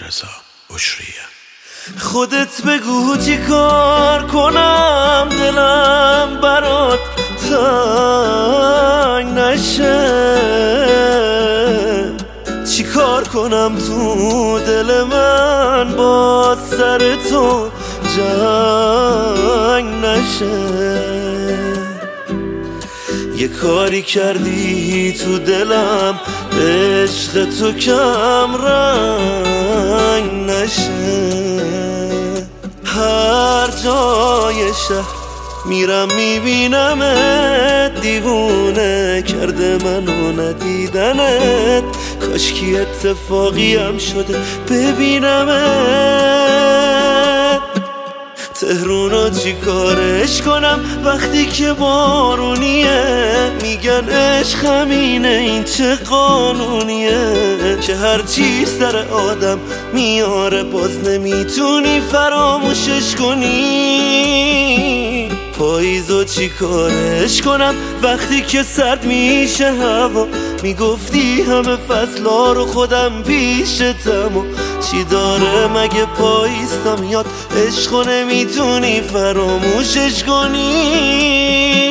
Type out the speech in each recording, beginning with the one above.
رضا بشریه. خودت بگو چی کار کنم دلم برات تنگ نشه، چی کار کنم تو دل من با سر تو جنگ نشه. یه کاری کردی تو دلم عشق تو کم رنگ نشه. هر جای شهر میرم میبینمت، دیوونه کرده منو ندیدنت. کاشکی اتفاقی هم شده ببینمت. تهرونو چی کارش کنم وقتی که بارونیه، میگن عشق همینه این چه قانونیه، که هر چی سر آدم میاره باز نمیتونی فراموشش کنی. پاییزو چی کارش کنم وقتی که سرد میشه هوا، میگفتی همه فصلا رو خودم پیشتم. و چی داره مگه پاییز تا میاد عشقو نمیتونی فراموشش کنی.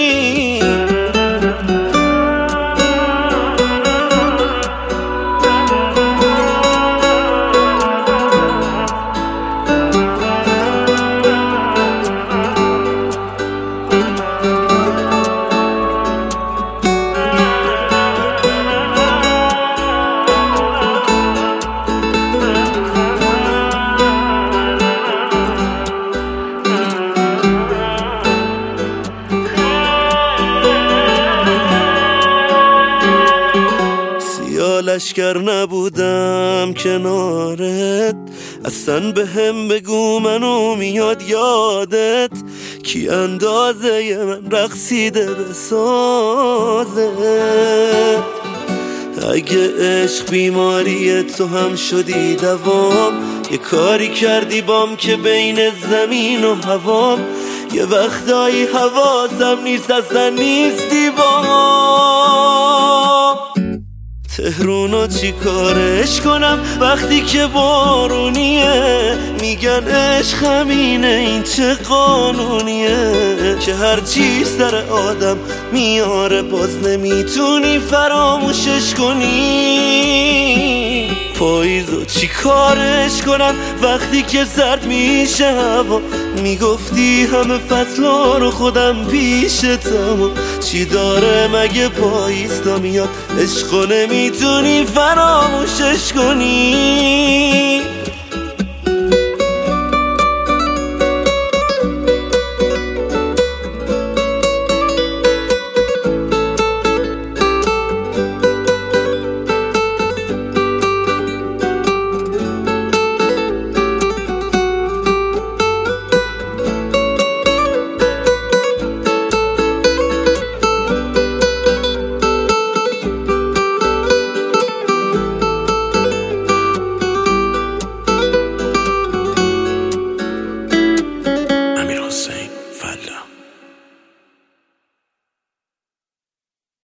لشکر نبودم کنارت، اصلا به هم بگو منو میاد یادت، کی اندازه من رقصیده به سازت. اگه عشق بیماری تو هم شدی دوام، یه کاری کردی بام که بین زمین و هوام، یه وقتایی حواسم نیست اصلا نیستی بام. تهرونو چی کارش کنم وقتی که بارونیه، میگن عشق همینه این چه قانونیه، که هر چی سر آدم میاره باز نمیتونی فراموشش کنی. پاییزو چی کارش کنم وقتی که سرد میشه هوا، میگفتی همه فصلا رو خودم پیشتم. چی داره مگه پاییز تا میاد عشقو نمیتونی فراموشش کنی.